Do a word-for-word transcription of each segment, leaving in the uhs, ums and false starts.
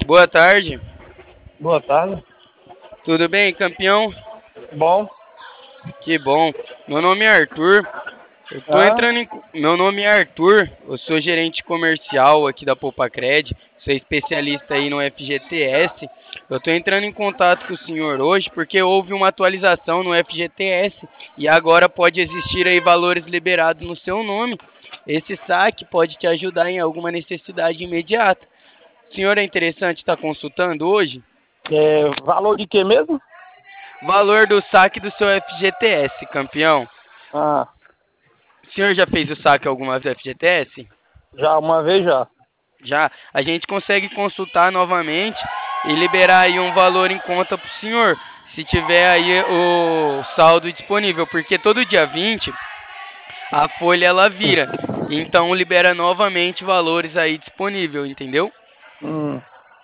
Boa tarde. Boa tarde. Tudo bem, campeão? Bom. Que bom. Meu nome é Arthur. Eu tô Ah, entrando em... Meu nome é Arthur. Eu sou gerente comercial aqui da Poupacred. Sou especialista aí no F G T S. Eu tô entrando em contato com o senhor hoje porque houve uma atualização no F G T S e agora pode existir aí valores liberados no seu nome. Esse saque pode te ajudar em alguma necessidade imediata. O senhor é interessante estar consultando hoje? é, valor de quê mesmo? Valor do saque do seu F G T S, campeão. Ah, O senhor já fez o saque alguma vez do F G T S? já uma vez já. Já. A gente consegue consultar novamente e liberar aí um valor em conta para o senhor, se tiver aí o saldo disponível, porque todo dia vinte a folha ela vira. Então libera novamente valores aí disponível, entendeu? Hum,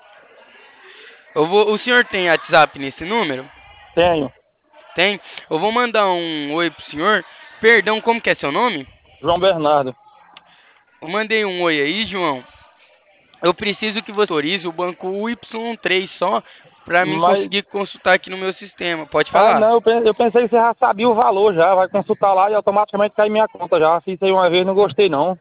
Eu vou, o senhor tem WhatsApp nesse número? tenho. Tem? Eu vou mandar um oi pro senhor. Perdão, como que é seu nome? João Bernardo. Eu mandei um oi aí, João. Eu preciso que você autorize o banco Y três só para mim Mas, conseguir consultar aqui no meu sistema. Pode ah falar? não, eu pen- eu pensei que você já sabia o valor já. Vai consultar lá e automaticamente cai minha conta já. Fiz isso aí uma vez, não gostei não.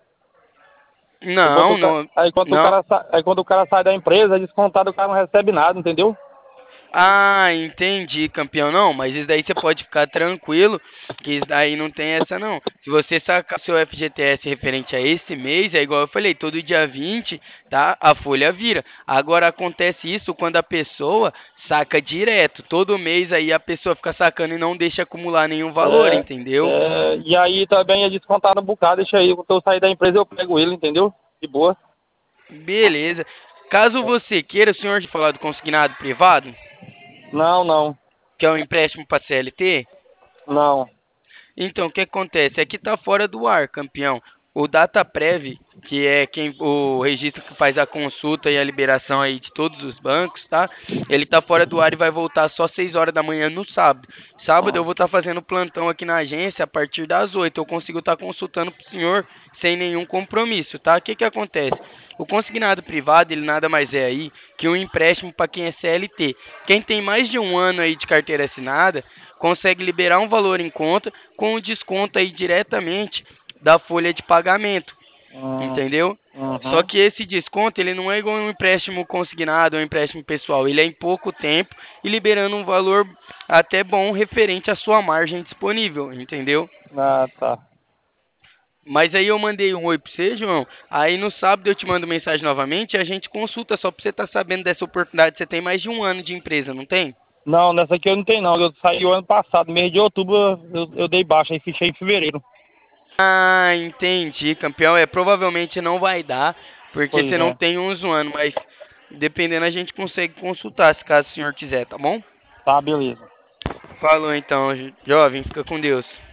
Aí quando Não, o, ca- não, aí quando o não. cara, sa- aí quando o cara sai da empresa, é descontado, o cara não recebe nada, entendeu? Ah, entendi, campeão. Não, mas isso daí você pode ficar tranquilo, que isso daí não tem essa não. Se você sacar seu F G T S referente a esse mês, é igual eu falei, todo dia vinte, tá? A folha vira. Agora acontece isso quando a pessoa saca direto. Todo mês aí a pessoa fica sacando e não deixa acumular nenhum valor, É, entendeu? é, e aí também é descontado um bocado, deixa aí. Quando eu sair da empresa eu pego ele, entendeu? De boa. Beleza. Caso você queira, o senhor de falar do consignado privado, Não, não, que é um empréstimo para C L T, não. então o que acontece? Aqui está fora do ar, campeão. O DataPrev, que é quem o registro que faz a consulta e a liberação aí de todos os bancos, tá? Ele está fora do ar e vai voltar só seis horas da manhã no sábado. Sábado eu vou estar fazendo plantão aqui na agência a partir das oito. Eu consigo estar consultando para o senhor sem nenhum compromisso, tá? O que que acontece? O consignado privado, ele nada mais é aí que um empréstimo para quem é C L T. Quem tem mais de um ano aí de carteira assinada, consegue liberar um valor em conta com o desconto aí diretamente da folha de pagamento, Hum, entendeu? Só uhum. que esse desconto, ele não é igual um empréstimo consignado ou um empréstimo pessoal, ele é em pouco tempo e liberando um valor até bom referente à sua margem disponível, entendeu? Ah, tá. Mas aí eu mandei um oi pra você, João. Aí no sábado eu te mando mensagem novamente e a gente consulta só pra você estar sabendo dessa oportunidade. Você tem mais de um ano de empresa, não tem? Não, nessa aqui eu não tenho não. Eu saí o ano passado, mês de outubro, eu, eu dei baixa e fichei em fevereiro. Ah, entendi, campeão. É, provavelmente não vai dar, porque Pois você não é. tem uns um ano, mas dependendo a gente consegue consultar, se caso o senhor quiser, tá bom? Tá, beleza. Falou então, jo- jovem, fica com Deus.